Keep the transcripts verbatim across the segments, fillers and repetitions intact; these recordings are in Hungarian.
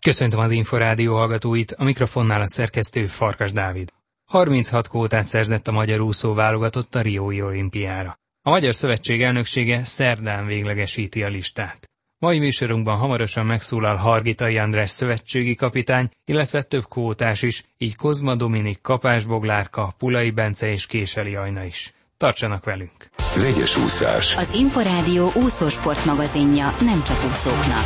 Köszöntöm az Inforádió hallgatóit, a mikrofonnál a szerkesztő Farkas Dávid. harminchat kvótát szerzett a magyar úszó válogatott a riói olimpiára. A Magyar Szövetség elnöksége szerdán véglegesíti a listát. Mai műsorunkban hamarosan megszólal Hargitai András szövetségi kapitány, illetve több kvótás is, így Kozma Dominik, Kapás Boglárka, Pulai Bence és Késeli Ajna is. Tartsanak velünk! Vegyes úszás. Az Inforádió úszósport magazinja nem csak úszóknak.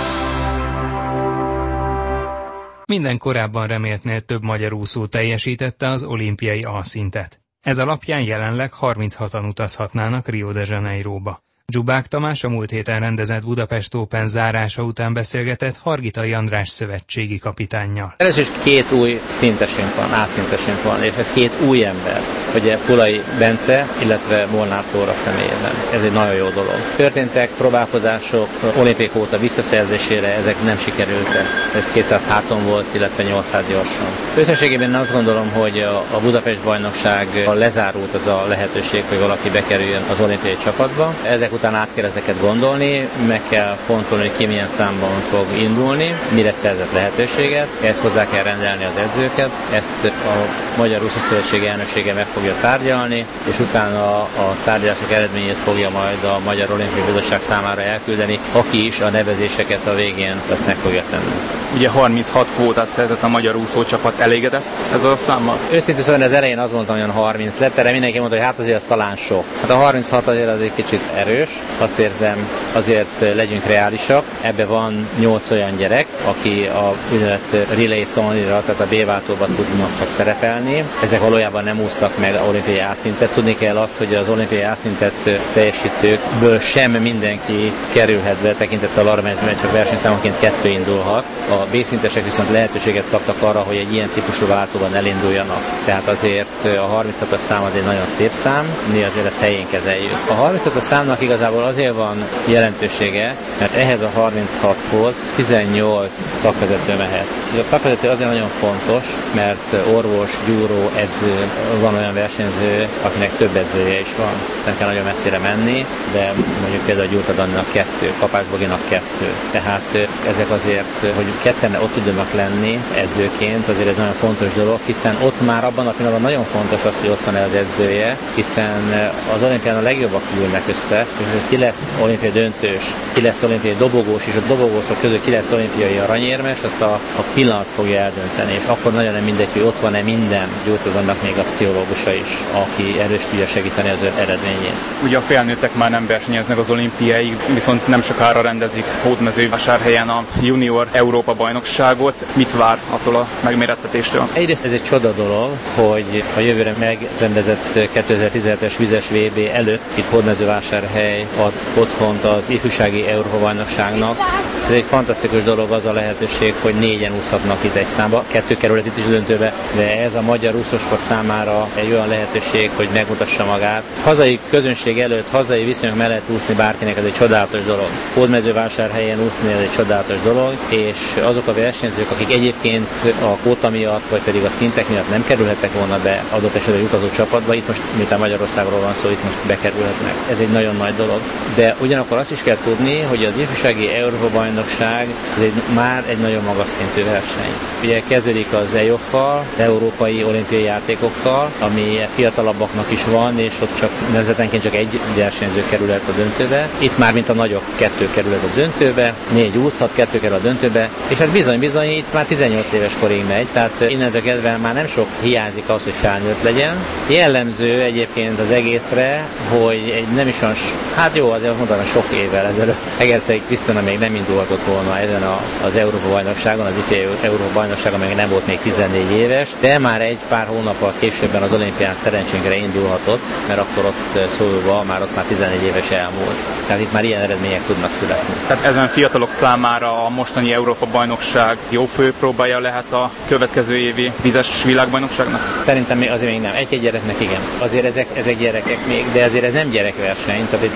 Minden korábban reméltnél több magyar úszó teljesítette az olimpiai A-szintet. Ez alapján jelenleg harminchatan utazhatnának Rio de Janeiróba. Dzsubák Tamás a múlt héten rendezett Budapest Open zárása után beszélgetett Hargitai András szövetségi kapitánnyal. Először is két új szintesünk van, A-szintesünk van, és ez két új ember, ugye Pulai Bence, illetve Molnár Tóra személyében. Ez egy nagyon jó dolog. Történtek próbálkozások olimpiai kvóta visszaszerzésére, ezek nem sikerültek. Ez kétszáz háton volt, illetve nyolcszáz gyorsan. Összességében azt gondolom, hogy a Budapest bajnokság lezárult az a lehetőség, hogy valaki bekerüljön az olimpiai csapatba. Ezek után át kell ezeket gondolni, meg kell fontolni, hogy ki milyen számban fog indulni, mire szerzett lehetőséget, ezt hozzá kell rendelni az edzőket, ezt a Magyar Úszószövetség elnöksége meg fogja tárgyalni, és utána a tárgyalások eredményét fogja majd a Magyar Olimpiai Bizottság számára elküldeni, aki is a nevezéseket a végén azt meg fogja tenni. Ugye harminchat kvótát szerzett a magyar úszócsapat, elégedett ez a számmal? Őszintén szóval az elején azt mondtam, hogy olyan harminc lett, erre mindenki mondta, hogy hát azért az talán sok. Hát a harminchat azért az egy kicsit erős, azt érzem, azért legyünk reálisak. Ebbe van nyolc olyan gyerek, aki a úgynevezett relay only-ra, tehát a B-váltóban tudnak csak szerepelni. Ezek valójában nem úsztak meg olimpiai A-szintet. Tudni kell azt, hogy az olimpiai A-szintet teljesítőkből sem mindenki kerülhet be, tekintettel arra, mert csak versenyszámonként kettő indulhat. A B-szintesek viszont lehetőséget kaptak arra, hogy egy ilyen típusú váltóban elinduljanak. Tehát azért a harminchatos szám az egy nagyon szép szám, mi azért ezt helyén kezeljük. A harminchatos számnak igazából azért van jelentősége, mert ehhez a harminchathoz tizennyolc szakvezető mehet. A szakvezető azért nagyon fontos, mert orvos, gyúró, edző, van olyan versenyző, akinek több edzője is van. Nem kell nagyon messzire menni, de mondjuk például Gyurta Daninak kettő, Kapás Boginak kettő. Tehát ezek azért, hogy ketten ott tudjanak lenni edzőként, azért ez nagyon fontos dolog, hiszen ott már abban a pillanatban nagyon fontos az, hogy ott van az edzője, hiszen az olimpián a legjobbak ülnek össze, és ki lesz olimpiai döntős, ki lesz olimpiai dobogós, és a dobogósok közül ki lesz olimpiai aranyérmes, azt a, a pillanat fogja eldönteni, és akkor nagyon nem mindegy, hogy ott van-e minden, Gyurta Daninak még a pszichológusa is, aki erős tudja segíteni az ő eredményét. Ugye a felnőttek már nem versenyeznek az olimpiáig, viszont nem sokára rendezik Hódmezővásárhelyen a junior Európa bajnokságot. Mit vár attól a megmérettetéstől? Egyrészt ez egy csoda dolog, hogy a jövőre megrendezett kétezer-tizenhetes vizes vé bé előtt itt Hódmezővásárhely ad otthont az ifjúsági Európa bajnokságnak. Ez egy fantasztikus dolog, az a lehetőség, hogy négyen úszhatnak itt egy számba, kettő kerület itt is döntőbe, de ez a magyar úszósport számára egy olyan lehetőség, hogy megmutassa magát. Hazai közönség előtt, hazai viszonyok mellett úszni bárkinek, ez egy csodálatos dolog. Hódmezővásárhelyen úszni, ez egy csodálatos dolog, és azok a versenyzők, akik egyébként a kvóta miatt, vagy pedig a szintek miatt nem kerülhettek volna be adott esetben egy utazó csapatba, itt most, miután Magyarországról van szó, itt most bekerülhetnek. Ez egy nagyon nagy dolog. De ugyanakkor azt is kell tudni, hogy az ifjúsági Európa bajnokság ez egy, már egy nagyon magas szintű verseny. Ugye kezdődik az e jog-kal, az európai olimpiai játékokkal, ami fiatalabbaknak is van, és ott csak nemzetenként csak egy versenyző kerülhet a döntőbe. Itt már mint a nagyok kettő kerülhet a döntőbe, négy úszhat, kettő kerül a döntőbe, és hát bizony-bizony itt már tizennyolc éves korig megy, tehát innentől kezdve már nem sok hiányzik az, hogy felnőtt legyen. Jellemző egyébként az egészre, hogy egy nem is olyan, hát jó, azért mondanám sok évvel ezelőtt Egerszegi Krisztina még nem indulhatott volna ezen a, az Európa bajnokságon, az ifjú Európa bajnokságon még nem volt még tizennégy éves, de már egy pár hónappal későbben az olimpián szerencsénkre indulhatott, mert akkor ott Szólóban már ott már tizennégy éves elmúlt. Tehát itt már ilyen eredmények tudnak születni. Tehát ezen fiatalok számára a mostani Európa bajnokság jó főpróbája lehet a következő évi vizes világbajnokságnak? Szerintem azért még nem. Egy-egy gyereknek igen. Azért ezek, ezek gyerekek még, de azért ez nem gyerekverseny. Tehát itt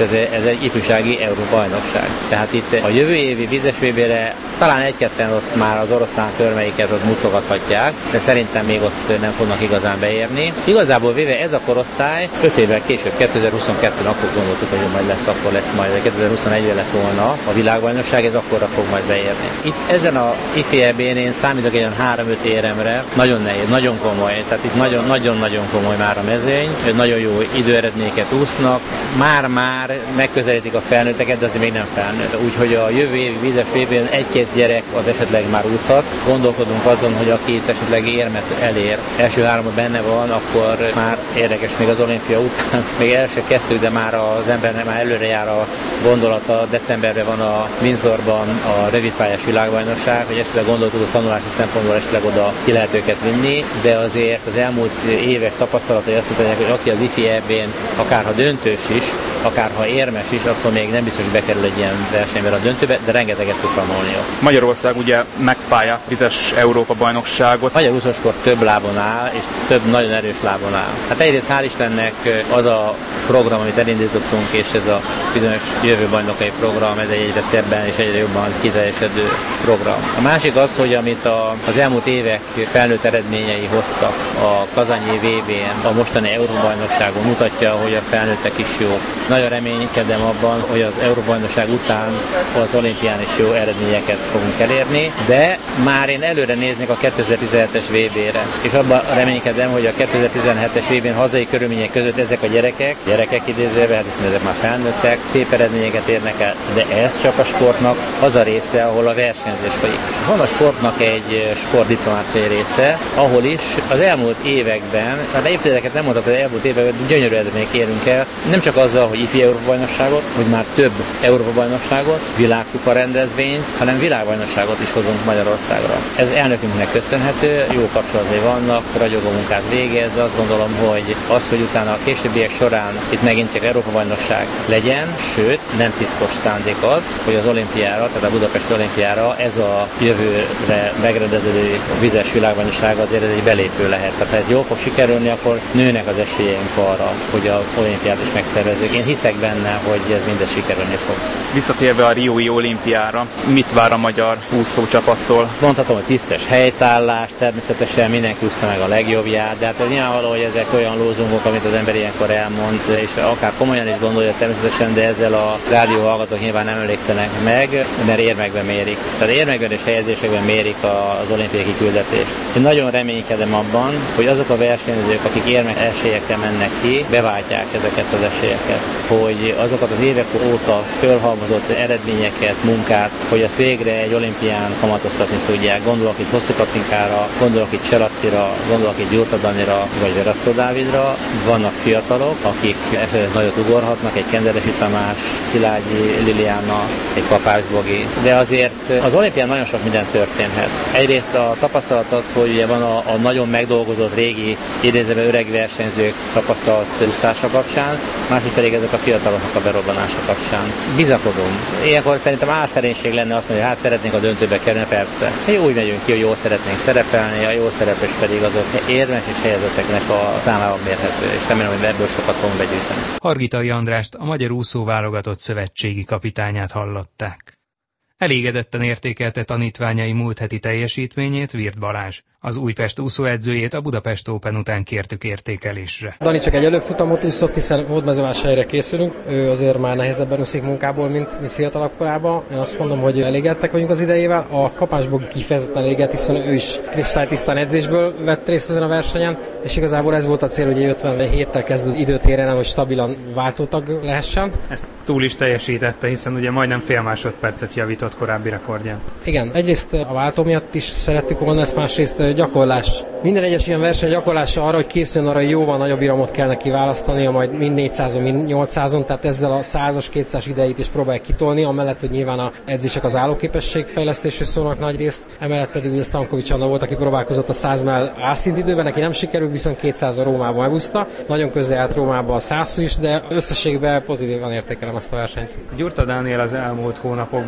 ez, ez egy ifjúsági Európa-bajnokság. Tehát itt a jövő évi vízes vé bére talán egy-ketten ott már az oroszlán körmeiket ott mutogathatják, de szerintem még ott nem fognak igazán beérni. Igazából véve ez a korosztály öt évvel később, kétezer-huszonkettőben akkor gondoltuk, hogy majd lesz, akkor lesz majd, kétezer-huszonegyben lett volna a világbajnokság, ez akkorra fog majd beérni. Itt ezen a ifj é bén én számítok egy olyan három-öt éremre, nagyon nehéz, nagyon komoly, tehát itt nagyon-nagyon komoly már a mezőny, nagyon jó időeredményeket úsznak, már-már megközelítik a felnőtteket, de azért még nem felnőtt. Úgyhogy a jövő évi vízes vé bén egy-két gyerek az esetleg már úszhat. Gondolkodunk azon, hogy aki itt esetleg érmet elér, első háromban benne van, akkor már érdekes még az olimpia után. Még el se kezdtük, de már az embernek már előre jár a gondolata. Decemberben van a Windsorban a rövidpályás világbajnokság, hogy esetleg gondoltuk, hogy tanulási szempontból esetleg oda ki lehet őket vinni, de azért az elmúlt évek tapasztalatai azt mutatják, hogy aki az ifj é bén akárha döntős is, akárha érmes is, akkor még nem biztos, hogy bekerül egy ilyen versenyben a döntőbe, de rengeteget tud tanulni. Magyarország ugye megpályáz vizes Európa-bajnokságot. Magyar úszósport több lábon áll, és több nagyon erős lábon áll. Hát egyrészt hál' Istennek az a program, amit elindítottunk, és ez a bizonyos jövőbajnokai program, ez egy egyre szebben és egyre jobban kiteljesedő program. A másik az, hogy amit a, az elmúlt évek felnőtt eredményei hoztak a kazanyi vé bén, a mostani Európa-bajnokságon mutatja, hogy a felnőttek is jók. Nagyon reménykedem abban, hogy az Európa-bajnokság után az olimpián is jó eredményeket fogunk elérni, de már én előre néznék a kétezer-tizenhetes vé bére, és abban reménykedem, hogy a kétezer-tizenhetes vé bén hazai körülmények között ezek a gyerekek, gyerekek idézőjelben, hát hiszen ezek már felnőttek, szép eredményeket érnek el, de ez csak a sportnak az a része, ahol a versenyzés folyik. Van a sportnak egy sportdiplomáciai része, ahol is az elmúlt években, hát évtizedeket nem mondhatok, hogy az elmúlt években gyönyörű eredmények érünk el, nem csak azzal, hogy ifj Európa-bajnokságot, hogy már több Európa-bajnokságot, világkupa rendezvényt, hanem világbajnokságot is hozunk Magyarországra. Ez elnökünknek köszönhető, jó kapcsolatai vannak, ragyogó munkát végez, azt gondolom, hogy az, hogy utána a későbbiek során itt megint csak Európa-bajnokság legyen, sőt, nem titkos szándék az, hogy az olimpiára, tehát a Budapesti olimpiára ez a jövőre megrendeződő vizes világbajnokság azért ez egy belépő lehet. Tehát ha ez jól fog sikerülni, akkor nőnek az esélyeink arra, hogy az olimpiát is megszervezzük. Én hiszek benne, hogy ez mindez sikerülni fog. Visszatérve a riói olimpiára, mit vár a magyar úszócsapattól? Mondhatom, hogy tisztes helytállás, természetesen mindenki ússza meg a legjobbját, de hát ez nyilvánvaló, hogy ezek olyan lózungok, amit az ember ilyenkor elmond, és akár komolyan is gondolja természetesen, de ezzel a rádióhallgatók nyilván nem emlékszenek meg, mert érmekben mérik. Tehát érmekben és helyezésekben mérik az olimpiai kiküldetést. Én nagyon reménykedem abban, hogy azok a versenyzők, akik érmek esélyekkel mennek ki, beváltják ezeket az esélyeket. Hogy azokat az évek óta fölhalmozott eredményeket, munkát, hogy azt végre egy olimpián kamatoztatni tudják. Gondolok itt Hosszú Katinkára, gondolok itt Cselacira, gondolok itt Gyurta Danira, vagy Verasztó Dávidra. Vannak fiatalok, akik esetleg nagyot ugorhatnak, egy Kenderesi Tamás, Szilágyi Liliana, egy Papás Bogi. De azért az olimpián nagyon sok minden történhet. Egyrészt a tapasztalat az, hogy ugye van a, a nagyon megdolgozott régi, idézőben öreg versenyzők tapasztalt úszása kapcsán, másik pedig ezek a fiataloknak a berobbanása kapcsán. Bizakodom. Ilyenkor szerintem álszerénység lenne azt mondani, hogy hát szeretnénk a döntőbe kerülni, persze. Mi úgy megyünk ki, hogy jól szeretnénk szerepelni, a jó szereplés pedig azok érmes és helyezetteknek a számában mérhető, és remélem, hogy ebből sokat fogunk begyűjteni. Hargitai Andrást, a magyar úszóválogatott szövetségi kapitányát hallották. Elégedetten értékelte tanítványai múlt heti teljesítményét Virt Balázs. Az Újpest úszóedzőjét a Budapest Open után kértük értékelésre. Dani csak egy előfutamot úszott, hiszen Hódmezővásárhelyre készülünk. Ő azért már nehezebben úszik munkából, mint, mint fiatalabb korában. Én azt mondom, hogy elégedettek vagyunk az idejével. A Kapásból kifejezetten elégedett, hiszen ő is kristálytisztán edzésből vett részt ezen a versenyen, és igazából ez volt a cél, hogy egy ötvenhéttel kezdő időt érjen el, hogy stabilan váltótag lehessen. Ezt túl is teljesítette, hiszen ugye majdnem fél másodpercet javított korábbi rekordján. Igen, egyrészt a váltó miatt is szerettük volna ezt, másrészt gyakorlás. Minden egyes ilyen verseny gyakorlása arra, hogy készüljön arra, hogy jóval nagyobb iramot kell neki választania, majd mind négyszázon, mind nyolcszázon, tehát ezzel a százas, kétszázas idejét is próbálják kitolni, amellett, hogy nyilván a edzések az állóképesség fejlesztésről szólnak nagy részt, emellett pedig ugye Stankovics Anna volt, aki próbálkozott a száz mell álszint időben, neki nem sikerült, viszont kétszázon Rómában megúszta. Nagyon közel állt Rómába a százhoz is, de összességben pozitívan értékelem ezt a versenyt. Gyurta Dániel az elmúlt hónapokban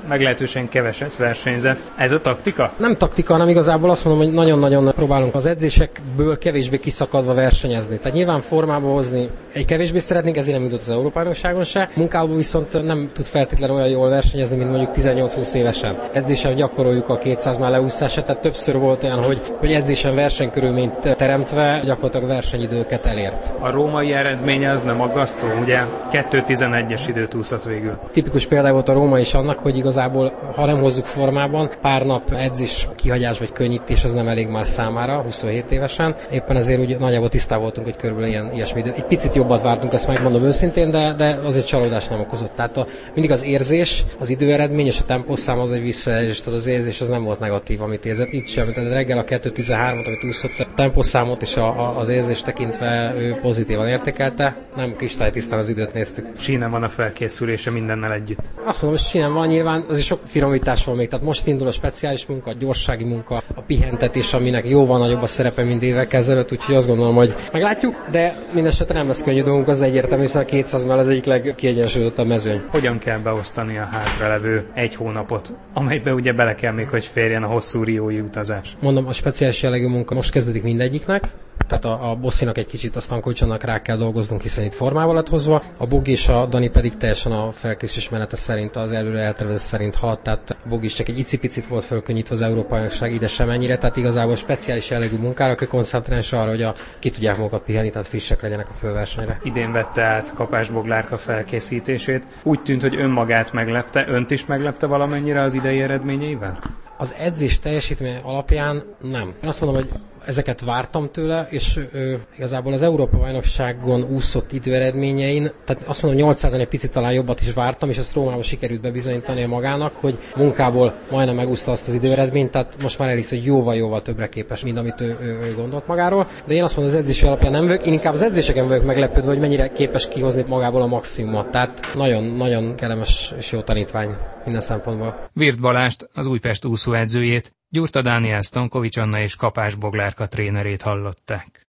meglehetősen keveset versenyzett. Ez a taktika? Nem taktika, hanem igazából azt mondom, hogy nagyon-nagyon próbálunk az edzésekből kevésbé kiszakadva versenyezni. Tehát nyilván formába hozni egy kevésbé szeretnénk, ezért nem jutott az Európa-bajnokságon se. Munkában viszont nem tud feltétlenül olyan jól versenyezni, mint mondjuk tizennyolc-húsz évesen. Edzésen gyakoroljuk a kétszáz már leúszását, tehát többször volt olyan, hogy, hogy edzésen versenykörülményt teremtve gyakorlatilag versenyidőket elért. A római eredmény az nem aggasztó, ugye kettő tizenegyes időt úszott végül. Tipikus példa volt a Róma is annak, hogy igazából, ha nem hozzuk formában, pár nap edzés kihagyás vagy könnyítés az nem elég már számára, huszonhét évesen. Éppen ezért úgy nagyjából tisztában voltunk, hogy körülbelül ilyen ilyesmi idő. Egy picit jobbat vártunk, ezt megmondom őszintén, de, de azért csalódást nem okozott. Tehát a, mindig az érzés, az időeredmény és a tempószám az egy visszajelzés, tehát az érzés az nem volt negatív, amit érzett. Itt sem, tehát reggel a kettő tizenhármat, amit úszott, a tempószámot és a, a, az érzés tekintve ő pozitívan értékelte. Nem kristálytisztán az időt néztük. Sínen van a felkészülése mindennel együtt. Azt mondom, hogy sínen van, nyilván az is sok finomítás van még. Tehát most indul a speciális munka, a gyorsági munka, a pihentetés, aminek jóval nagyobb a szerepe, mint évekkel ezelőtt, úgyhogy azt gondolom, hogy meglátjuk, de mindesetre nem lesz könnyű dolgunk, az egyértelmű, hiszen a kétszáz már az egyik legkiegyensúlyozottabb mezőny. Hogyan kell beosztani a hátralevő egy hónapot, amelybe ugye bele kell még, hogy férjen a hosszú riói utazás? Mondom, a speciális jellegű munka most kezdődik mindegyiknek. Tehát a, a Bosszinak egy kicsit, a Stankovicsnak rá kell dolgoznunk, hiszen itt formával lett hozva. A Bogi és a Dani pedig teljesen a felkészülés menete szerint, az előre eltervezés szerint halad. Tehát a Bogi is csak egy icipicit volt fölkönnyítve az Európa-bajnokság, ide sem ennyire. Tehát igazából speciális jellegű munkára kell koncentrálni, és arra, hogy a, ki tudják magukat pihenni, tehát frissek legyenek a fölversenyre. Idén vette át Kapás Boglárka felkészítését. Úgy tűnt, hogy önmagát meglepte, önt is meglepte valamennyire az idei eredményeivel? Az edzés teljesítmény alapján nem. Én azt mondom, hogy ezeket vártam tőle, és ö, igazából az Európa-bajnokságon úszott időeredményein, tehát azt mondom, nyolcszázan egy picit talán jobbat is vártam, és ezt Rómában sikerült bebizonyítania magának, hogy munkából majdnem megúszta azt az időeredményt, tehát most már elhisz, hogy jóval-jóval többre képes, mint amit ő, ő, ő gondolt magáról. De én azt mondom, az edzési alapján nem vagyok, én inkább az edzéseken vagyok meglepődve, hogy mennyire képes kihozni magából a maximumot. Tehát nagyon-nagyon kellemes és jó tanítvány minden szempontból. Virt Balást, az Újpest úszóedzőjét, Gyurta Dániel, Stankovics Anna és Kapás Boglárka trénerét hallották.